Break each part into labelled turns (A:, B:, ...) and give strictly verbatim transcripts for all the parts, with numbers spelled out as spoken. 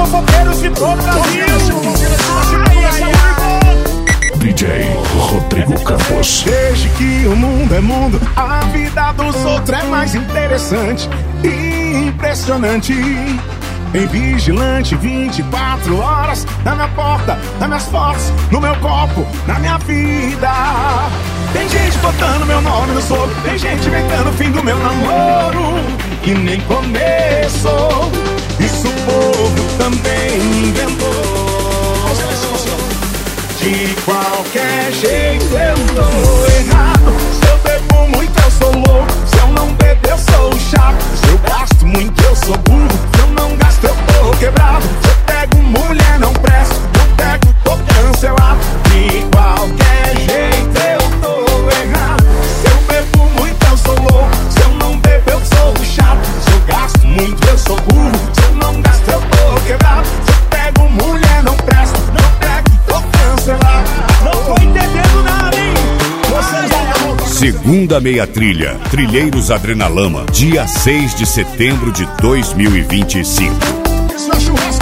A: fofoceiros de todo o Brasil.
B: D J Rodrigo Campos.
A: Desde que o mundo é mundo, a vida dos outros é mais interessante e impressionante. Tem vigilante vinte e quatro horas na minha porta, nas minhas fotos, no meu copo, na minha vida. Tem gente botando meu nome no soro, tem gente inventando o fim do meu namoro e nem começou. Isso o povo também inventou. De qualquer jeito eu tô errado. Se eu bebo muito eu sou louco, se eu não bebo eu sou chato. Se eu gasto muito eu sou burro, se eu não gasto eu tô quebrado. Se eu pego mulher não presto, eu pego tô cancelado. De qualquer jeito eu tô errado. Se eu bebo muito eu sou louco, se eu não bebo eu sou chato. Se eu gasto muito eu sou burro, se eu não gasto eu tô quebrado. Se eu pego mulher não presto, não pego tô cancelado. Não tô entendendo nada, hein? Vocês vão...
C: Segunda meia trilha, Trilheiros Adrenalama, dia seis de setembro de dois mil e vinte e cinco.
A: Isso é churrasco!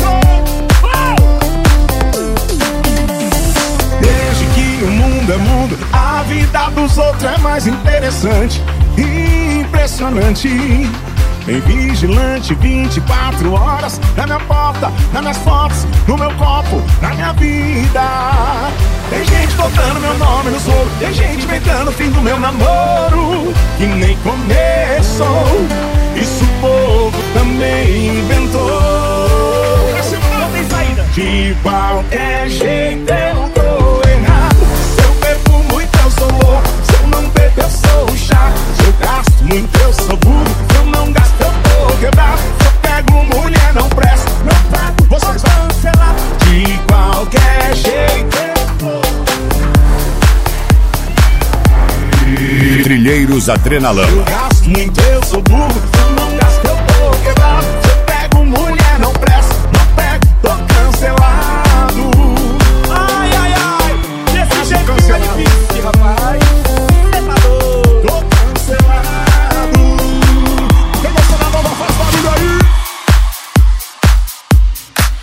A: Desde que o mundo é mundo, a vida dos outros é mais interessante e impressionante. Tem vigilante vinte e quatro horas na minha porta, nas minhas fotos, no meu copo, na minha vida. Tem gente botando meu nome no soro, tem gente inventando o fim do meu namoro que nem começou. Isso o povo também inventou. De qualquer jeito eu tô errado. Se eu bebo muito eu sou louco, se eu não bebo eu sou chato. Se eu gasto muito eu sou burro, se eu não gasto eu tô quebrado. Se eu pego mulher não presto, não pago, vocês vão cancelar. De qualquer jeito eu tô.
C: Trilheiros Adrenalama.
A: Eu gasto muito eu sou burro, se eu